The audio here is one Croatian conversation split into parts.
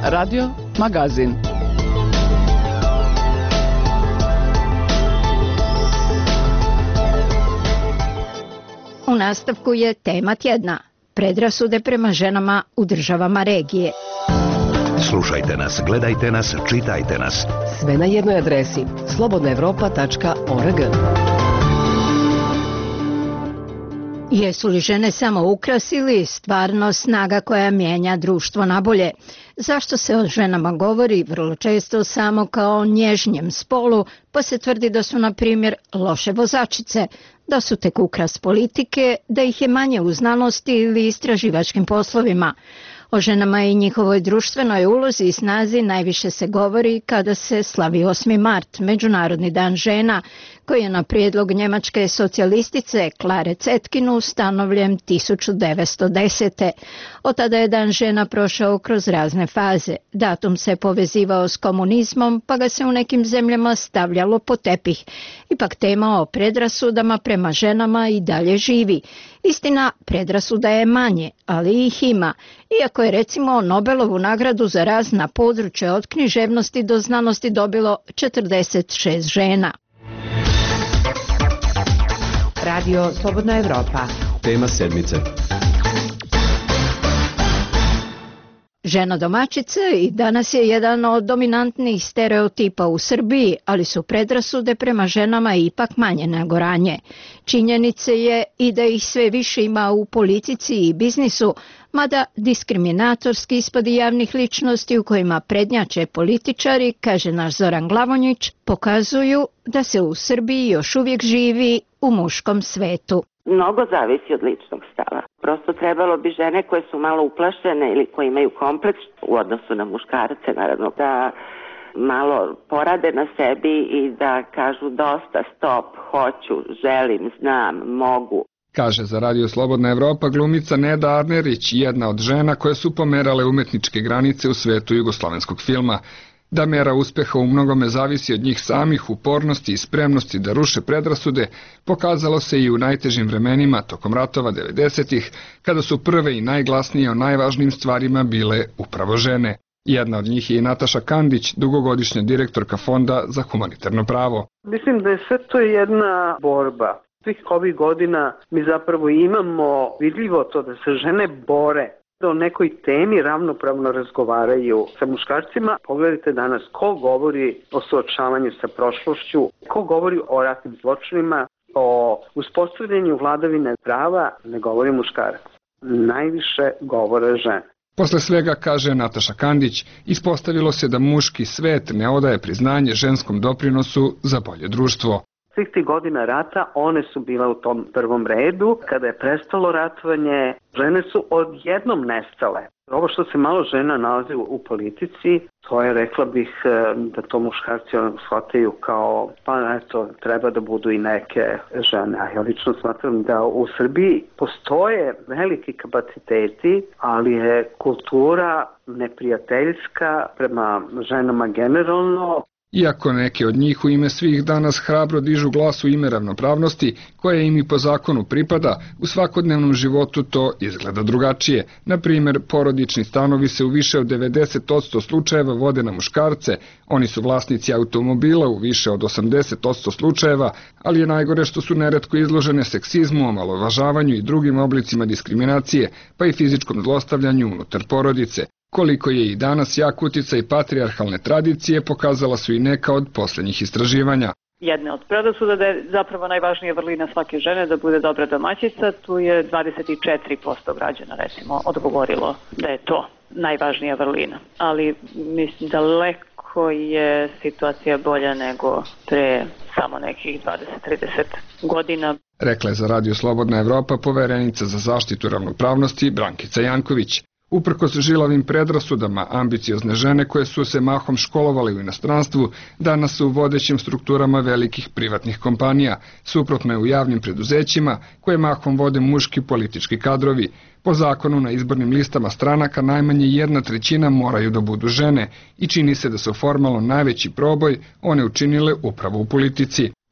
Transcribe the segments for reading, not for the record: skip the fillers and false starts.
Radio Magazin. U nastavku je tema tjedna. Predrasude prema ženama u državama regije. Slušajte nas, gledajte nas, čitajte nas. Sve na jednoj adresi slobodnaevropa.org. Jesu li žene samo ukras ili stvarno snaga koja mijenja društvo na bolje? Zašto se o ženama govori vrlo često samo kao o nježnjem spolu, pa se tvrdi da su, na primjer, loše vozačice, da su tek ukras politike, da ih je manje u znanosti ili istraživačkim poslovima? O ženama i njihovoj društvenoj ulozi i snazi najviše se govori kada se slavi 8. mart, Međunarodni dan žena, koji je na prijedlog njemačke socijalistice Klare Zetkin ustanovljen 1910. Od tada je dan žena prošao kroz razne faze. Datum se povezivao s komunizmom, pa ga se u nekim zemljama stavljalo pod tepih. Ipak tema o predrasudama prema ženama i dalje živi. Istina, predrasuda je manje, ali ih ima. Iako je recimo Nobelovu nagradu za razna područja od književnosti do znanosti dobilo 46 žena. Radio Slobodna Evropa. Tema sedmice. Žena domaćice i danas je jedan od dominantnih stereotipa u Srbiji, ali su predrasude prema ženama ipak manje nego ranije. Činjenice je i da ih sve više ima u politici i biznisu, mada diskriminatorski ispadi javnih ličnosti u kojima prednjače političari, kaže naš Zoran Glavonjić, pokazuju da se u Srbiji još uvijek živi u muškom svetu. Mnogo zavisi od ličnog stava. Prosto trebalo bi žene koje su malo uplašene ili koje imaju kompleks u odnosu na muškarce, naravno, da malo porade na sebi i da kažu dosta, stop, hoću, želim, znam, mogu. Kaže za Radio Slobodna Evropa glumica Neda Arnerić, jedna od žena koje su pomerale umetničke granice u svetu jugoslovenskog filma. Da mera uspeha u mnogome zavisi od njih samih, upornosti i spremnosti da ruše predrasude, pokazalo se i u najtežim vremenima tokom ratova 90-ih, kada su prve i najglasnije o najvažnijim stvarima bile upravo žene. Jedna od njih je i Nataša Kandić, dugogodišnja direktorka Fonda za humanitarno pravo. Mislim da je sve to jedna borba. Svih ovih godina mi zapravo imamo vidljivo to da se žene bore, da o nekoj temi ravnopravno razgovaraju sa muškarcima. Pogledajte danas ko govori o suočavanju sa prošlošću, ko govori o ratnim zločinima, o uspostavljanju vladavine prava, ne govori muškarac. Najviše govore žene. Posle svega, kaže Nataša Kandić, ispostavilo se da muški svet ne odaje priznanje ženskom doprinosu za bolje društvo. Svih tih godina rata one su bile u tom prvom redu. Kada je prestalo ratovanje, žene su odjednom nestale. Ovo što se malo žena nalazi u politici, to je, rekla bih, da to muškarci shvataju kao, pa eto, treba da budu i neke žene. Ja lično smatram da u Srbiji postoje veliki kapaciteti, ali je kultura neprijateljska prema ženama generalno. Iako neke od njih u ime svih danas hrabro dižu glas u ime ravnopravnosti, koja im i po zakonu pripada, u svakodnevnom životu to izgleda drugačije. Na primjer, porodični stanovi se u više od 90% slučajeva vode na muškarce, oni su vlasnici automobila u više od 80% slučajeva, ali je najgore što su neretko izložene seksizmu, omalovažavanju i drugim oblicima diskriminacije, pa i fizičkom zlostavljanju unutar porodice. Koliko je i danas jak uticaj patrijarhalne tradicije, pokazala su i neka od posljednjih istraživanja. Jedne od predrasuda da je zapravo najvažnija vrlina svake žene da bude dobra domaćica, tu je 24% građana recimo odgovorilo da je to najvažnija vrlina. Ali mislim daleko je situacija bolja nego pre samo nekih 20-30 godina. Rekla je za Radio Slobodna Evropa poverenica za zaštitu ravnopravnosti Brankica Janković. Uprkos žilavim predrasudama, ambiciozne žene koje su se mahom školovale u inostranstvu, danas su u vodećim strukturama velikih privatnih kompanija, suprotno je u javnim preduzećima koje mahom vode muški politički kadrovi. Po zakonu na izbornim listama stranaka najmanje 1/3 moraju da budu žene i čini se da su formalno najveći proboj one učinile upravo u politici.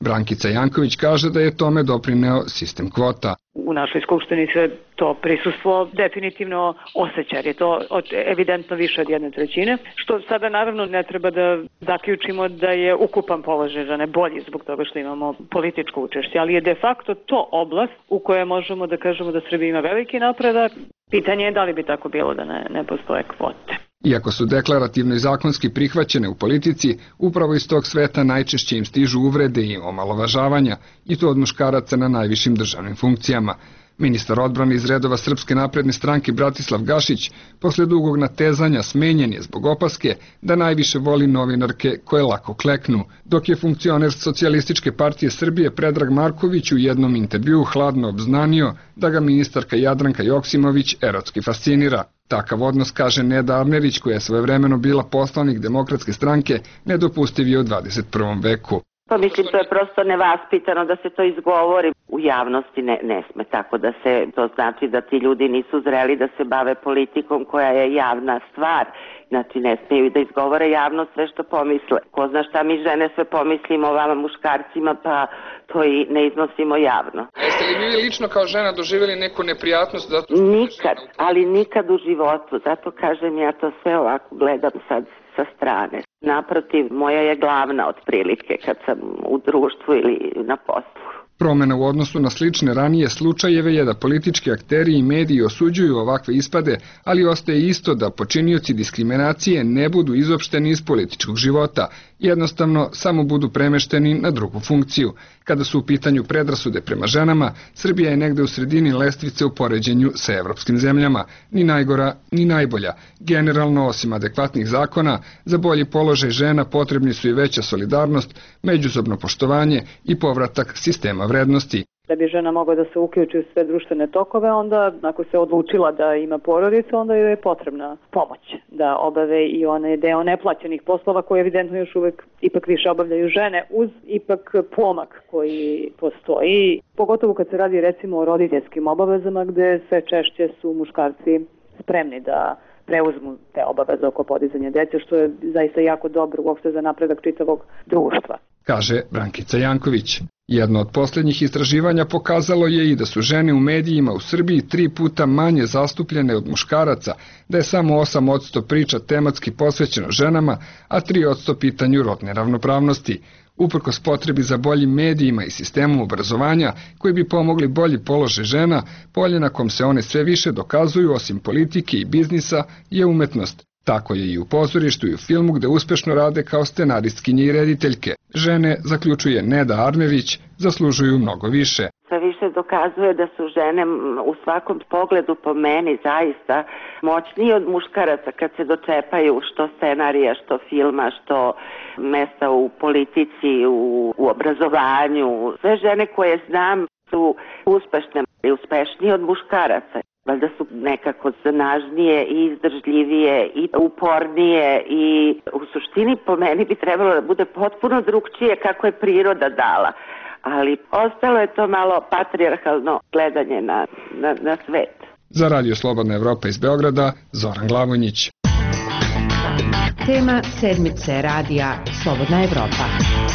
Brankica Janković kaže da je tome doprineo sistem kvota. U našoj skupštini se to prisustvo definitivno osjeća, jer je to evidentno više od 1/3, što sada naravno ne treba da zaključimo da je ukupan položaj žene bolji zbog toga što imamo političko učešće, ali je de facto to oblast u kojoj možemo da kažemo da Srbija ima veliki napredak. Pitanje je da li bi tako bilo da ne postoje kvote. Iako su deklarativno i zakonski prihvaćene u politici, upravo iz tog sveta najčešće im stižu uvrede i omalovažavanja, i to od muškaraca na najvišim državnim funkcijama. Ministar odbrane iz redova Srpske napredne stranke Bratislav Gašić posle dugog natezanja smenjen je zbog opaske da najviše voli novinarke koje lako kleknu, dok je funkcioner Socijalističke partije Srbije Predrag Marković u jednom intervjuu hladno obznanio da ga ministarka Jadranka Joksimović erotski fascinira. Takav odnos, kaže Neda Arnerić, koja je svojevremeno bila poslanik Demokratske stranke, nedopustiv je u 21. veku. Pa mislim, to je prosto nevaspitano da se to izgovori u javnosti, ne sme tako da se, to znači da ti ljudi nisu zreli da se bave politikom koja je javna stvar, znači ne smeju da izgovore javno sve što pomisle. Ko zna šta mi žene sve pomislimo o vama muškarcima, pa to i ne iznosimo javno. Jeste li vi lično kao žena doživjeli neku neprijatnost? Nikad, ali nikad u životu, zato kažem ja to sve ovako gledam sad sa strane. Naprotiv, moja je glavna otprilike kad sam u društvu ili na poslu. Promena u odnosu na slične ranije slučajeve je da politički akteri i mediji osuđuju ovakve ispade, ali ostaje isto da počinioci diskriminacije ne budu izopšteni iz političkog života, jednostavno samo budu premešteni na drugu funkciju. Kada su u pitanju predrasude prema ženama, Srbija je negde u sredini lestvice u poređenju sa evropskim zemljama, ni najgora ni najbolja. Generalno, osim adekvatnih zakona, za bolji položaj žena potrebni su i veća solidarnost, međusobno poštovanje i povratak sistema vrednosti. Da bi žena mogla da se uključi u sve društvene tokove, onda ako se odlučila da ima porodicu, onda joj je potrebna pomoć da obave i onaj deo neplaćenih poslova koje evidentno još uvek ipak više obavljaju žene uz ipak pomak koji postoji. Pogotovo kad se radi recimo o roditeljskim obavezama gde sve češće su muškarci spremni da preuzmu te obaveze oko podizanja dece, što je zaista jako dobro uopšte za napredak čitavog društva. Kaže Brankica Janković. Jedno od posljednjih istraživanja pokazalo je i da su žene u medijima u Srbiji 3 puta manje zastupljene od muškaraca, da je samo 8% priča tematski posvećeno ženama, a 3% pitanju rodne ravnopravnosti. Uprkos potrebi za boljim medijima i sistemom obrazovanja koji bi pomogli bolji položaj žena, polje na kom se one sve više dokazuju osim politike i biznisa je umetnost. Tako je i u pozorištu i u filmu gde uspešno rade kao scenaristkinje i rediteljke. Žene, zaključuje Neda Arnerić, zaslužuju mnogo više. Sve više dokazuje da su žene u svakom pogledu po meni zaista moćnije od muškaraca kad se dočepaju što scenarija, što filma, što mesta u politici, u obrazovanju. Sve žene koje znam su uspešne i uspešnije od muškaraca. Valjda su nekako snažnije i izdržljivije i upornije i u suštini po meni bi trebalo da bude potpuno drugčije kako je priroda dala. Ali ostalo je to malo patrijarhalno gledanje na svet. Za Radio Slobodna Evropa iz Beograda, Zoran Glavonjić. Tema sedmice radija Slobodna Evropa.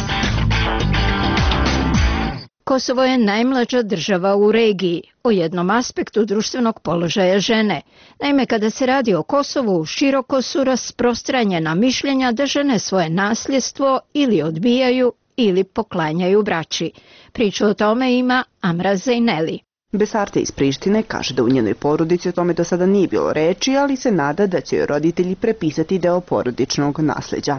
Kosovo je najmlađa država u regiji, o jednom aspektu društvenog položaja žene. Naime, kada se radi o Kosovu, široko su rasprostranjena mišljenja da žene svoje nasljedstvo ili odbijaju ili poklanjaju braći. Priču o tome ima Amra Zejneli. Besarte iz Prištine kaže da u njenoj porodici o tome do sada nije bilo reči, ali se nada da će joj roditelji prepisati deo porodičnog nasleđa.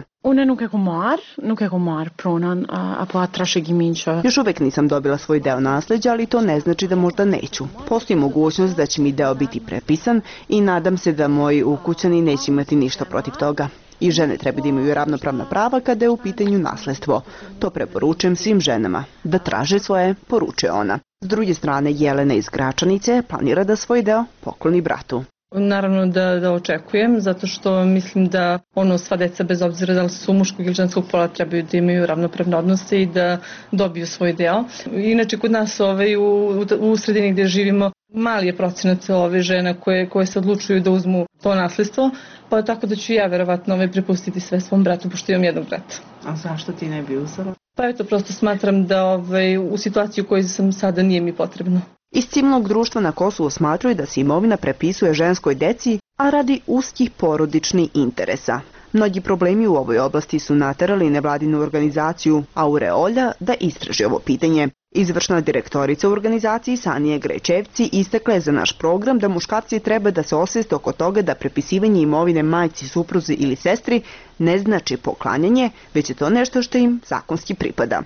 Još uvek nisam dobila svoj deo nasleđa, ali to ne znači da možda neću. Postoji mogućnost da će mi deo biti prepisan i nadam se da moji ukućani neće imati ništa protiv toga. I žene treba da imaju ravnopravna prava kada je u pitanju nasledstvo. To preporučujem svim ženama. Da traže svoje, poručuje ona. S druge strane, Jelena iz Gračanice planira da svoj deo pokloni bratu. Naravno da očekujem, zato što mislim da sva deca bez obzira da li su muškog ili ženskog pola trebaju da imaju ravnopravne odnose i da dobiju svoj deo. Inače, kod nas u sredini gdje živimo, mali je procenat žena koje se odlučuju da uzmu to nasledstvo, pa tako da ću ja verovatno prepustiti sve svom bratu, pošto imam jednog brata. A zašto ti ne bi uzela? Pa eto, prosto smatram da u situaciji u kojoj sam sada nije mi potrebno. Iz civilnog društva na Kosovu smatraju da se imovina prepisuje ženskoj deci, a radi uskih porodičnih interesa. Mnogi problemi u ovoj oblasti su naterali nevladinu organizaciju Aureolja da istraži ovo pitanje. Izvršna direktorica u organizaciji Sanije Grečevci istakla je za naš program da muškarci treba da se osvijeste oko toga da prepisivanje imovine majci, supruzi ili sestri ne znači poklanjanje, već je to nešto što im zakonski pripada.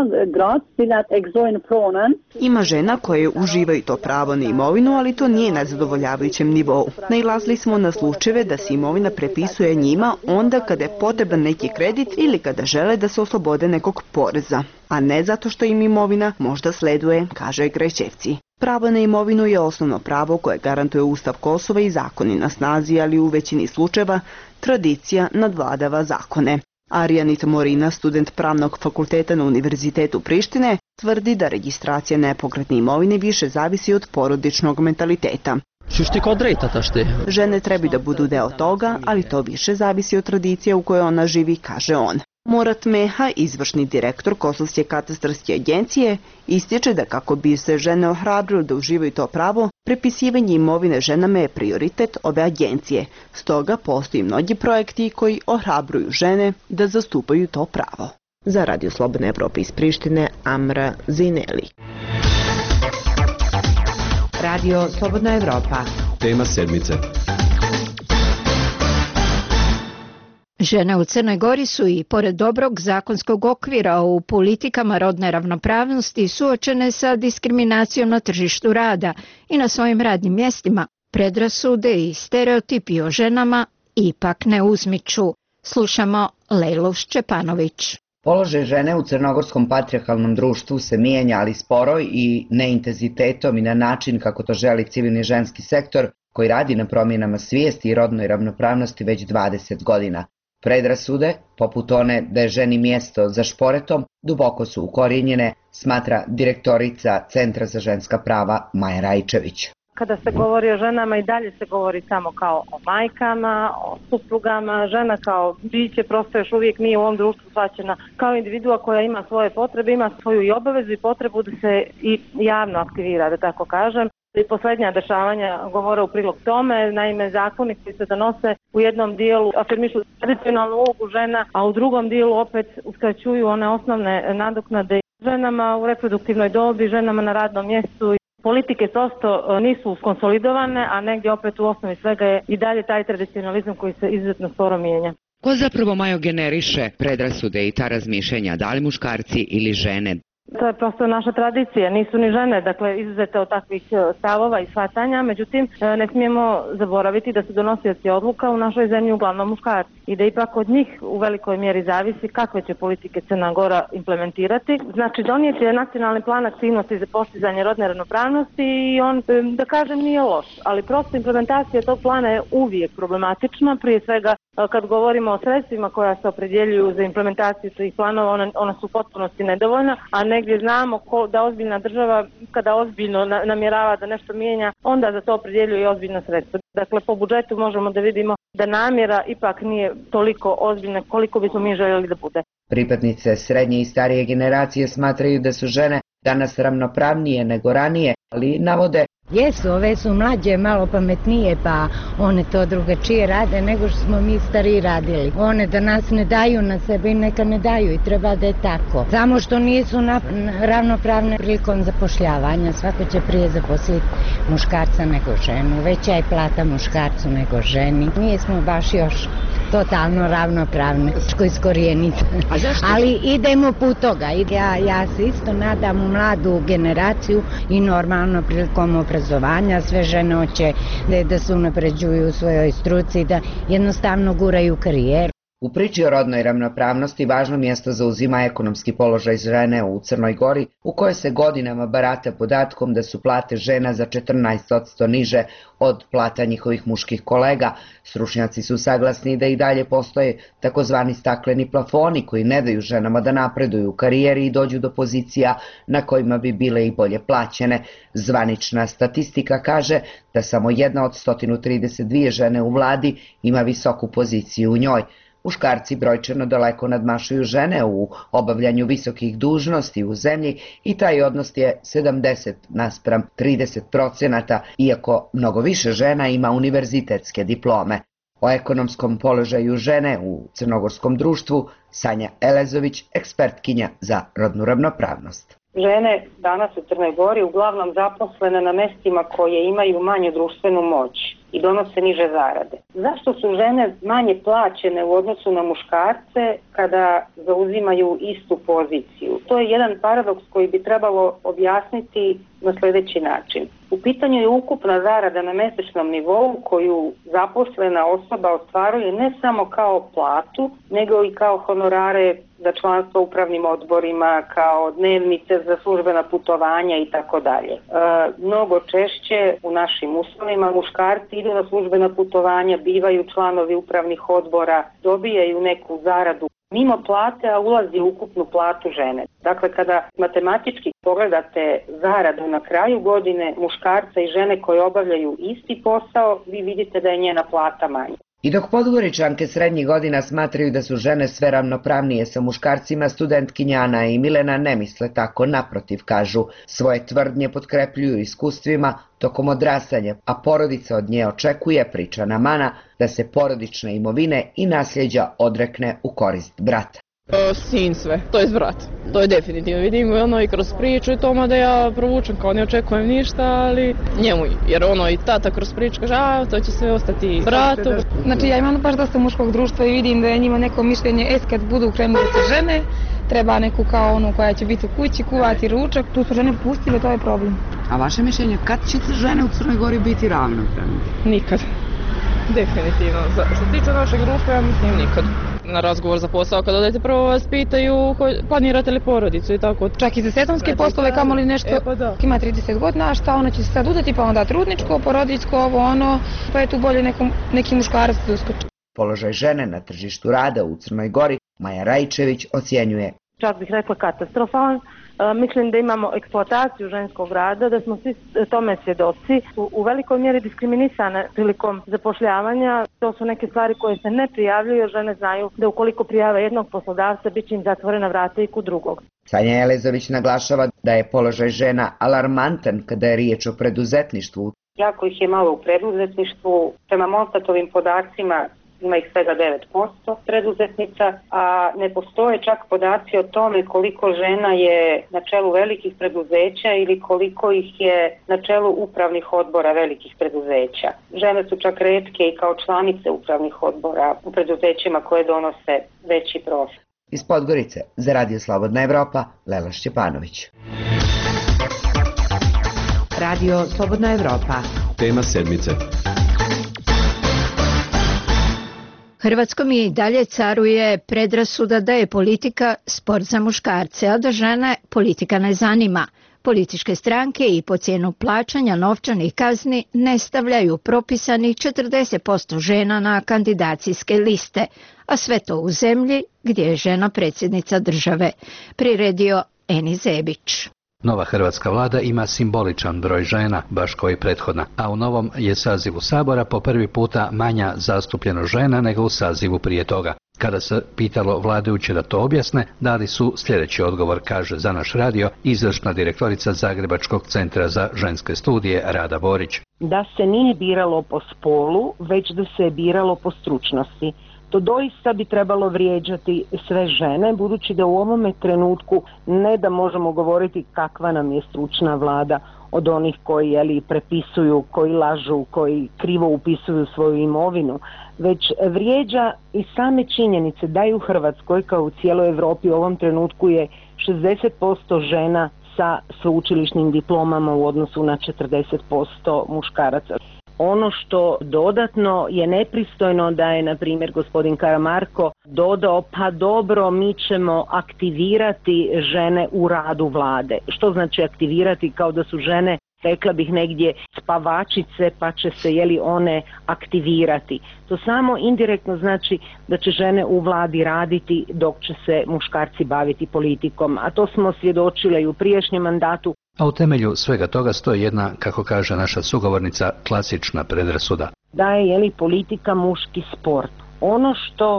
Ima žena koje uživaju to pravo na imovinu, ali to nije na zadovoljavajućem nivou. Nailazili smo na slučajeve da se imovina prepisuje njima onda kada je potreban neki kredit ili kada žele da se oslobode nekog poreza, a ne zato što im imovina možda sleduje, kaže Grečevci. Pravo na imovinu je osnovno pravo koje garantuje Ustav Kosova i zakoni na snazi, ali u većini slučajeva tradicija nadvladava zakone. Arjanit Morina, student pravnog fakulteta na Univerzitetu Prištine, tvrdi da registracija nepokretne imovine više zavisi od porodičnog mentaliteta. Žene treba da budu deo toga, ali to više zavisi od tradicije u kojoj ona živi, kaže on. Murat Meha, izvršni direktor Kosovske katastarske agencije, ističe da kako bi se žene ohrabrile da uživaju to pravo, prepisivanje imovine ženama je prioritet ove agencije. Stoga postoji mnogi projekti koji ohrabruju žene da zastupaju to pravo. Za Radio Slobodna Evropa iz Prištine, Amra Zineli. Radio Slobodna Evropa. Tema sedmice. Žene u Crnoj Gori su i pored dobrog zakonskog okvira u politikama rodne ravnopravnosti suočene sa diskriminacijom na tržištu rada i na svojim radnim mjestima. Predrasude i stereotipi o ženama ipak ne uzmiču. Slušamo Lejlu Šćepanović. Položaj žene u crnogorskom patrijarhalnom društvu se mijenja, ali sporo i neintenzitetom i na način kako to želi civilni ženski sektor koji radi na promjenama svijesti i rodnoj ravnopravnosti već 20 godina. Predrasude, poput one da je ženi mjesto za šporetom, duboko su ukorijenjene, smatra direktorica Centra za ženska prava Maja Rajčević. Kada se govori o ženama i dalje se govori samo kao o majkama, o suprugama, žena kao biće prosto još uvijek nije u ovom društvu shvaćena kao individua koja ima svoje potrebe, ima svoju i obavezu i potrebu da se i javno aktivira, da tako kažem. I posljednja dešavanja govore u prilog tome, naime zakoni koji se donose u jednom dijelu afirmišu tradicionalnu ulogu žena, a u drugom dijelu opet uskraćuju one osnovne nadoknade ženama u reproduktivnoj dobi, ženama na radnom mjestu. Politike prosto nisu konsolidovane, a negdje opet u osnovi svega je i dalje taj tradicionalizam koji se izuzetno sporo mijenja. Ko zapravo, Majo, generiše predrasude i ta razmišljenja, da li muškarci ili žene? To je prosto naša tradicija, nisu ni žene, dakle izuzete od takvih stavova i shvatanja, međutim ne smijemo zaboraviti da su donosioci odluka u našoj zemlji uglavnom muškarci i da ipak od njih u velikoj mjeri zavisi kakve će politike Crna Gora implementirati. Znači donijeti je nacionalni plan aktivnosti za postizanje rodne ravnopravnosti i on, da kažem, nije loš, ali prosto implementacija tog plana je uvijek problematična, prije svega kad govorimo o sredstvima koja se opredjeljuju za implementaciju tih planova, ona su u potpunosti nedovoljna, a negdje znamo da ozbiljna država kada ozbiljno namjerava da nešto mijenja, onda za to opredjeljuje i ozbiljna sredstva. Dakle, po budžetu možemo da vidimo da namjera ipak nije toliko ozbiljna koliko bismo mi željeli da bude. Pripadnice srednje i starije generacije smatraju da su žene danas ravnopravnije nego ranije, ali navode jesu, ove su mlađe, malo pametnije, pa one to drugačije rade nego što smo mi stariji radili. One da nas ne daju na sebe i neka ne daju i treba da je tako. Samo što nisu ravnopravne prilikom zapošljavanja, svako će prije zaposliti muškarca nego ženu, veća je plata muškarcu nego ženi. Nismo baš još totalno ravnopravne, što iskorijeniti. Ali idemo put toga. Ja se isto nadam u mladu generaciju i normalno prilikom obrazovanja sve žene hoće da se unapređuju u svojoj struci, da jednostavno guraju karijeru. U priči o rodnoj ravnopravnosti važno mjesto zauzima ekonomski položaj žene u Crnoj Gori, u kojoj se godinama barata podatkom da su plate žena za 14% niže od plata njihovih muških kolega. Stručnjaci su saglasni da i dalje postoje takozvani stakleni plafoni koji ne daju ženama da napreduju u karijeri i dođu do pozicija na kojima bi bile i bolje plaćene. Zvanična statistika kaže da samo jedna od 132 žene u vladi ima visoku poziciju u njoj. muškarci brojčano daleko nadmašuju žene u obavljanju visokih dužnosti u zemlji i taj odnos je 70:30%, iako mnogo više žena ima univerzitetske diplome. O ekonomskom položaju žene u crnogorskom društvu Sanja Elezović, ekspertkinja za rodnu ravnopravnost. Žene danas u Crnoj Gori uglavnom zaposlene na mestima koje imaju manju društvenu moć i donose niže zarade. Zašto su žene manje plaćene u odnosu na muškarce kada zauzimaju istu poziciju? To je jedan paradoks koji bi trebalo objasniti na sljedeći način. U pitanju je ukupna zarada na mesečnom nivou koju zaposlena osoba ostvaruje ne samo kao platu, nego i kao honorare za članstvo u upravnim odborima, kao dnevnice za službena putovanja i tako dalje. Mnogo češće u našim uslovima muškarci idu na službena putovanja, bivaju članovi upravnih odbora, dobijaju neku zaradu mimo plate, a ulazi u ukupnu platu žene. Dakle, kada matematički pogledate zaradu na kraju godine muškarca i žene koje obavljaju isti posao, vi vidite da je njena plata manja. I dok Podgoričanke srednjih godina smatraju da su žene sve ravnopravnije sa muškarcima, studentkinja Ana i Milena ne misle tako, naprotiv, kažu. Svoje tvrdnje potkrepljuju iskustvima tokom odrastanja, a porodica od nje očekuje, priča Namana, da se porodične imovine i nasljeđa odrekne u korist brata. Sin sve, to je brat, to je definitivno, vidim i kroz priču i tome da ja provučem, kao ne očekujem ništa, ali njemu, jer i tata kroz priču kaže, to će sve ostati bratu. Znači ja imam baš dosta muškog društva i vidim da je njima neko mišljenje, kad budu krenule se žene, treba neku kao onu koja će biti u kući, kuvati ručak, tu su žene pustile, to je problem. A vaše mišljenje, kad će žene u Crnoj Gori biti ravnopravne? Nikad, definitivno. Što se tiče našeg društva, ja mislim nikad. Na razgovor za posao, kada odete prvo vas pitaju planirate li porodicu i tako. Čak i za sezonske poslove, kamoli nešto, ima 30 godina, a šta ona će se sad udati, pa onda trudničko, porodiljsko, ovo ono, pa je tu bolje neki muškarac da uskoči. Položaj žene na tržištu rada u Crnoj Gori Maja Rajčević ocjenjuje. Čak bih rekla katastrofalan. Mislim da imamo eksploataciju ženskog rada, da smo svi tome svjedoci. U velikoj mjeri diskriminisane prilikom zapošljavanja. To su neke stvari koje se ne prijavljuju, jer žene znaju da ukoliko prijave jednog poslodavca, bit će im zatvorena vrata i kod drugog. Sanja Elezović naglašava da je položaj žena alarmantan kada je riječ o preduzetništvu. Jako ih je malo u preduzetništvu. Prema Monstatovim podacima ima ih svega 9% preduzetnica, a ne postoje čak podaci o tome koliko žena je na čelu velikih preduzeća ili koliko ih je na čelu upravnih odbora velikih preduzeća. Žene su čak retke i kao članice upravnih odbora u preduzećima koje donose veći profit. Iz Podgorice za Radio Slobodna Evropa, Lela Šćepanović. Radio Slobodna Evropa. Tema sedmice. Hrvatskom i dalje caruje predrasuda da je politika sport za muškarce, a da žene politika ne zanima. Političke stranke i po cijenu plaćanja novčanih kazni ne stavljaju propisanih 40% žena na kandidacijske liste, a sve to u zemlji gdje je žena predsjednica države. Priredio Eni Zebić. Nova hrvatska vlada ima simboličan broj žena, baš kao i prethodna, a u novom je sazivu Sabora po prvi puta manja zastupljenost žena nego u sazivu prije toga. Kada se pitalo vladajuće da to objasne, dali su sljedeći odgovor, kaže za naš radio izvršna direktorica Zagrebačkog centra za ženske studije Rada Borić. Da se nije biralo po spolu, već da se je biralo po stručnosti. To doista bi trebalo vrijeđati sve žene, budući da u ovome trenutku ne da možemo govoriti kakva nam je stručna vlada od onih koji prepisuju, koji lažu, koji krivo upisuju svoju imovinu, već vrijeđa i same činjenice da je u Hrvatskoj kao u cijeloj Europi u ovom trenutku je 60% žena sa sveučilišnim diplomama u odnosu na 40% muškaraca. Ono što dodatno je nepristojno da je, na primjer, gospodin Karamarko dodao, pa dobro, mi ćemo aktivirati žene u radu vlade. Što znači aktivirati? Kao da su žene, rekla bih, negdje spavačice, pa će se one aktivirati. To samo indirektno znači da će žene u vladi raditi dok će se muškarci baviti politikom. A to smo svjedočile i u prijašnjem mandatu. A u temelju svega toga stoji jedna, kako kaže naša sugovornica, klasična predrasuda. Da je politika muški sport. Ono što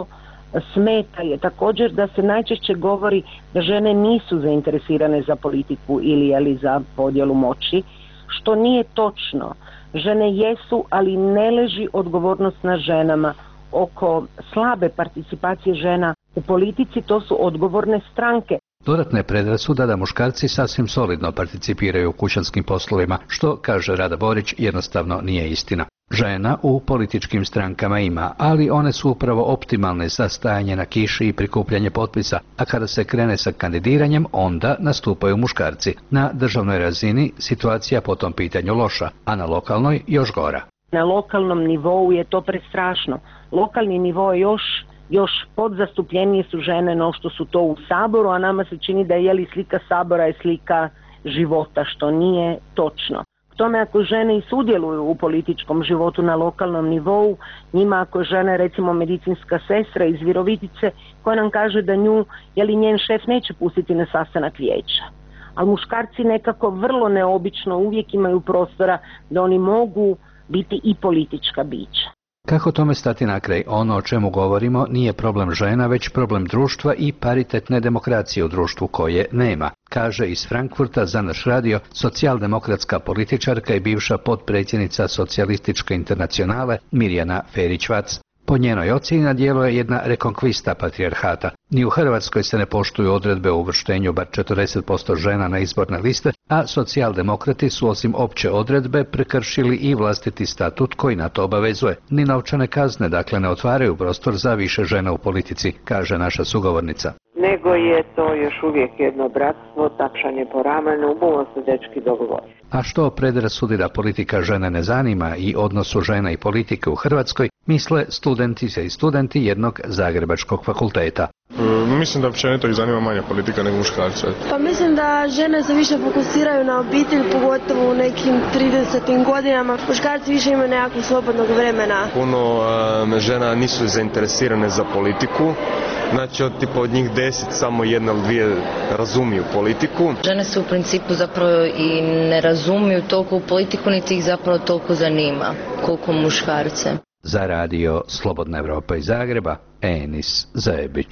smeta je također da se najčešće govori da žene nisu zainteresirane za politiku ili za podjelu moći, što nije točno. Žene jesu, ali ne leži odgovornost na ženama. Oko slabe participacije žena u politici to su odgovorne stranke. Dodatna je predrasuda da muškarci sasvim solidno participiraju u kućanskim poslovima, što, kaže Rada Borić, jednostavno nije istina. Žena u političkim strankama ima, ali one su upravo optimalne za stajanje na kiši i prikupljanje potpisa, a kada se krene sa kandidiranjem, onda nastupaju muškarci. Na državnoj razini situacija po tom pitanju loša, a na lokalnoj još gora. Na lokalnom nivou je to prestrašno. Lokalni nivo je još podzastupljenije su žene no što su to u Saboru, a nama se čini da je slika Sabora je slika života, što nije točno. Tome ako žene i sudjeluju u političkom životu na lokalnom nivou, njima ako žene recimo medicinska sestra iz Virovitice koja nam kaže da nju njen šef neće pustiti na sastanak vijeća. A muškarci nekako vrlo neobično uvijek imaju prostora da oni mogu biti i politička bića. Kako tome stati na kraj? Ono o čemu govorimo nije problem žena, već problem društva i paritetne demokracije u društvu koje nema, kaže iz Frankfurta za naš radio socijaldemokratska političarka i bivša potpredsjednica Socijalističke internacionale Mirjana Ferić-Vac. Po njenoj ocjeni na djelu je jedna rekonkvista patrijarhata. Ni u Hrvatskoj se ne poštuju odredbe o uvrštenju bar 40% žena na izborne liste, a socijaldemokrati su osim opće odredbe prekršili i vlastiti statut koji na to obavezuje. Ni novčane kazne, dakle, ne otvaraju prostor za više žena u politici, kaže naša sugovornica. Nego je to još uvijek jedno bratstvo, tapšanje po ramenu, bumo se dečki dogovori. A što predrasudi da politika žene ne zanima i odnosu žena i politike u Hrvatskoj, misle studentice i studenti jednog zagrebačkog fakulteta. Mislim da općenito ih zanima manja politika nego muškarca. Pa mislim da žene se više fokusiraju na obitelj, pogotovo u nekim 30. godinama. Muškarci više imaju nekakvog slobodnog vremena. Puno žena nisu zainteresirane za politiku. Znači od njih 10 samo jedna ili dvije razumiju politiku. Žene se u principu zapravo i ne razumiju toliko u politiku, niti ih zapravo toliko zanima koliko muškarce. Za radio Slobodna Evropa iz Zagreba, Enis Zajebić.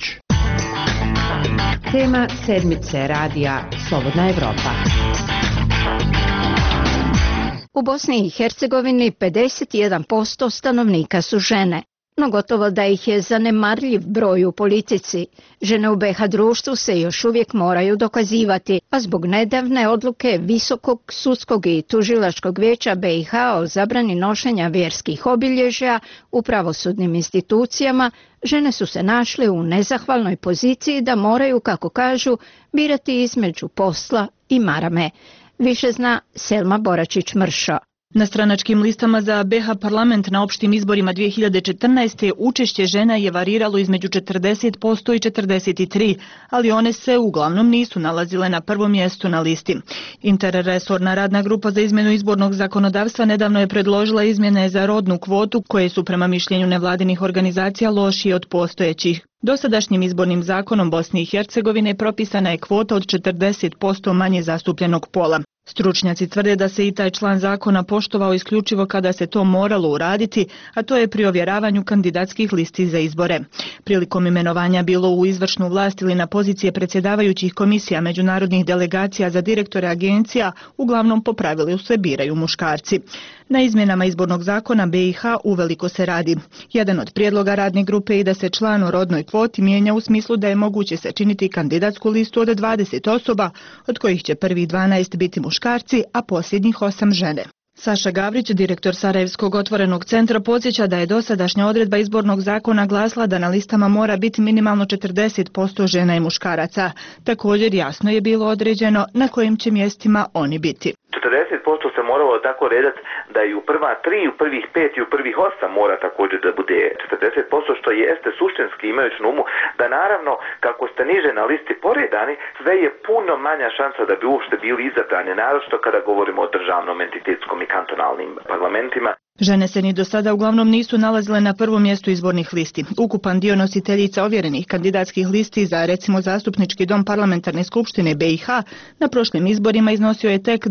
Tema sedmice radija Slobodna Evropa. U Bosni i Hercegovini 51% stanovnika su žene, no gotovo da ih je zanemarljiv broj u politici. Žene u BiH društvu se još uvijek moraju dokazivati, a zbog nedavne odluke Visokog sudskog i tužilačkog vijeća BiH o zabrani nošenja vjerskih obilježja u pravosudnim institucijama, žene su se našle u nezahvalnoj poziciji da moraju, kako kažu, birati između posla i marame. Više zna Selma Boračić-Mršo. Na stranačkim listama za BiH parlament na opštim izborima 2014. učešće žena je variralo između 40% i 43%, ali one se uglavnom nisu nalazile na prvom mjestu na listi. Interresorna radna grupa za izmjenu izbornog zakonodavstva nedavno je predložila izmjene za rodnu kvotu koje su prema mišljenju nevladinih organizacija lošije od postojećih. Dosadašnjim izbornim zakonom Bosne i Hercegovine propisana je kvota od 40% manje zastupljenog pola. Stručnjaci tvrde da se i taj član zakona poštovao isključivo kada se to moralo uraditi, a to je pri ovjeravanju kandidatskih listi za izbore. Prilikom imenovanja bilo u izvršnu vlast ili na pozicije predsjedavajućih komisija međunarodnih delegacija za direktore agencija, uglavnom po pravilu se biraju muškarci. Na izmjenama izbornog zakona BiH uveliko se radi. Jedan od prijedloga radne grupe je da se član o rodnoj kvoti mijenja u smislu da je moguće sačiniti kandidatsku listu od 20 osoba, od kojih će prvih 12 biti muškarci, a posljednjih 8 žene. Saša Gavrić, direktor Sarajevskog otvorenog centra, podsjeća da je dosadašnja odredba izbornog zakona glasila da na listama mora biti minimalno 40% žena i muškaraca. Također jasno je bilo određeno na kojim će mjestima oni biti. 40% se moralo tako redati da i u prva 3, u prvih 5 i u prvih 8 mora također da bude 40%, što jeste suštinski imajući na umu da naravno kako ste niže na listi poredani, sve je puno manja šansa da bi uopšte bili izabrani, naročito kada govorimo o državnom, entitetskom i kantonalnim parlamentima. Žene se ni do sada uglavnom nisu nalazile na prvom mjestu izbornih listi. Ukupan dio nositeljica ovjerenih kandidatskih listi za recimo zastupnički dom parlamentarne skupštine BiH na prošlim izborima iznosio je tek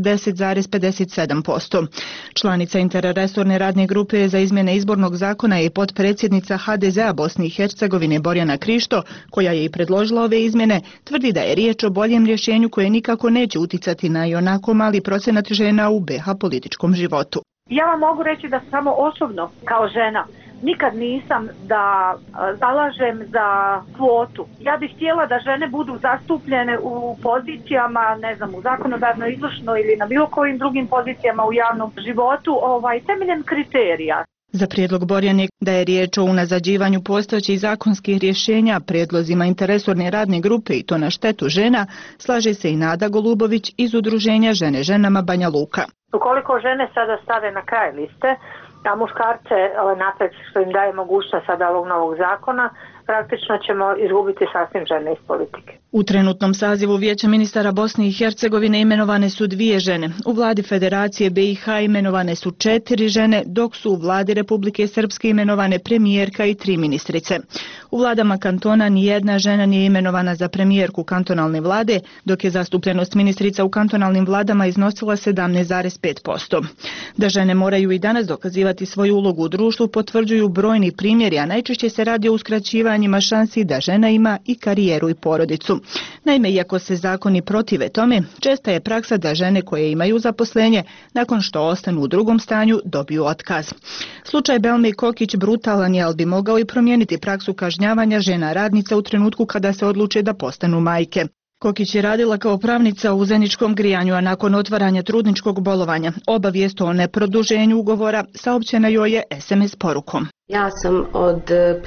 10,57%. Članica interresorne radne grupe za izmjene izbornog zakona je potpredsjednica HDZ-a Bosne i Hercegovine Borjana Krišto, koja je i predložila ove izmjene, tvrdi da je riječ o boljem rješenju koje nikako neće uticati na ionako mali procenat žena u BiH političkom životu. Ja vam mogu reći da samo osobno kao žena nikad nisam da zalažem za kvotu. Ja bih htjela da žene budu zastupljene u pozicijama, ne znam, u zakonodavnoj, izvršnoj ili na bilo kojim drugim pozicijama u javnom životu, temeljem kriterija. Za prijedlog Borjane da je riječ o unazađivanju postojećih zakonskih rješenja, prijedlozima interresorne radne grupe i to na štetu žena, slaže se i Nada Golubović iz udruženja Žene ženama Banja Luka. Ukoliko žene sada stave na kraj liste, a muškarce napred što im daje mogućnost sada ovog novog zakona, praktično ćemo izgubiti sasvim žene iz politike. U trenutnom sazivu Vijeća ministara Bosne i Hercegovine imenovane su 2 žene. U vladi Federacije BiH imenovane su 4 žene, dok su u vladi Republike Srpske imenovane premijerka i 3 ministrice. U vladama kantona nijedna žena nije imenovana za premijerku kantonalne vlade, dok je zastupljenost ministrica u kantonalnim vladama iznosila 17,5%. Da žene moraju i danas dokazivati svoju ulogu u društvu potvrđuju brojni primjeri, a najčešće se radi o uskraćivanjima šansi da žena ima i karijeru i porodicu. Naime, iako se zakoni protive tome, česta je praksa da žene koje imaju zaposlenje, nakon što ostanu u drugom stanju, dobiju otkaz. Slučaj Belme Kokić brutalan je, ali bi mogao i promijeniti praksu kažnjavanja žena radnica u trenutku kada se odluče da postanu majke. Kokić je radila kao pravnica u Zeničkom grijanju, a nakon otvaranja trudničkog bolovanja obavijest o neproduženju ugovora saopćena joj je SMS porukom. Ja sam od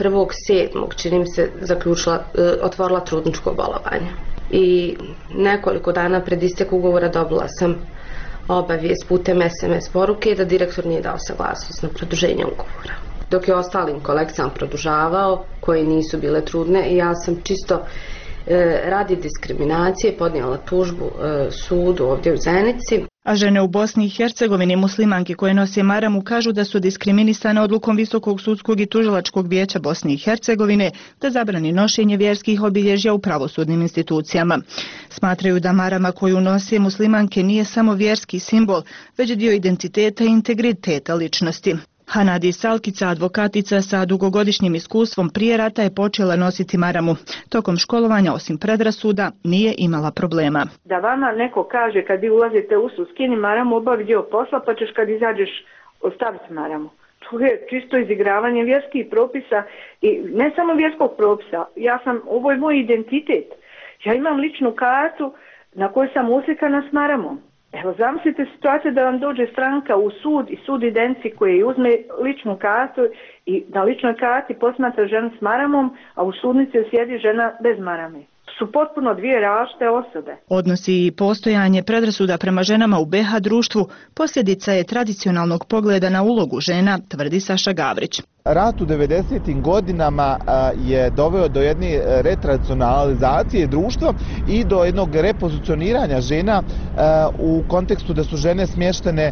1.7. čini mi se otvorila trudničko bolovanje i nekoliko dana pred istek ugovora dobila sam obavijest putem SMS poruke da direktor nije dao saglasnost na produženje ugovora. Dok je ostalim kolegicama produžavao koje nisu bile trudne i ja sam čisto radi diskriminacije podnijela tužbu sudu ovdje u Zenici. A žene u Bosni i Hercegovini, muslimanke koje nose maramu, kažu da su diskriminisane odlukom Visokog sudskog i tužilačkog vijeća Bosne i Hercegovine da zabrani nošenje vjerskih obilježja u pravosudnim institucijama. Smatraju da marama koju nose muslimanke nije samo vjerski simbol, već dio identiteta i integriteta ličnosti. Hanadi Salkica, advokatica sa dugogodišnjim iskustvom prije rata, je počela nositi maramu. Tokom školovanja, osim predrasuda, nije imala problema. Da vama neko kaže kad vi ulazite u usu, skini maramu, obavi dio posla, pa ćeš kad izađeš ostaviti maramu. To je čisto izigravanje vjerskih propisa i ne samo vjerskog propisa. Ovo je moj identitet. Ja imam ličnu kartu na kojoj sam uslikana s maramom. Evo, zamislite situaciju da vam dođe stranka u sud i sud identici koji uzme ličnu kartu i na ličnoj karti posmatra ženu s maramom, a u sudnici sjedi žena bez marame. Su potpuno 2 različite osobe. Odnosi i postojanje predrasuda prema ženama u BiH društvu posljedica je tradicionalnog pogleda na ulogu žena, tvrdi Saša Gavrić. Rat u 90. godinama je doveo do jedne retradicionalizacije društva i do jednog repozicioniranja žena u kontekstu da su žene smještene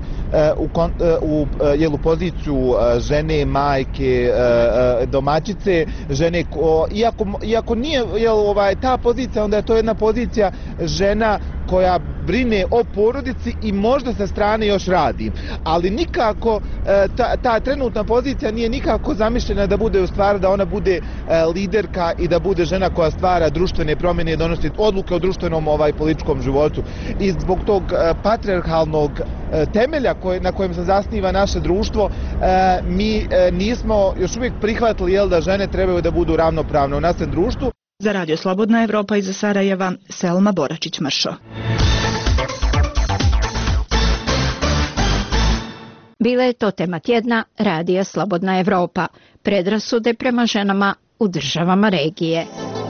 u poziciju žene, majke, domaćice, žene, iako nije ta pozicija, onda je to jedna pozicija žena koja brine o porodici i možda sa strane još radi. Ali nikako ta trenutna pozicija nije nikako zamišljena da bude u stvari da ona bude liderka i da bude žena koja stvara društvene promjene i donosi odluke o društvenom političkom životu. I zbog tog patrijarhalnog temelja na kojem se zasniva naše društvo, mi nismo još uvijek prihvatili da žene trebaju da budu ravnopravne u našem društvu. Za Radio Slobodna Evropa iz Sarajeva, Selma Boračić-Mršo. Bila je to tema tjedna Radija Slobodna Evropa. Predrasude prema ženama u državama regije.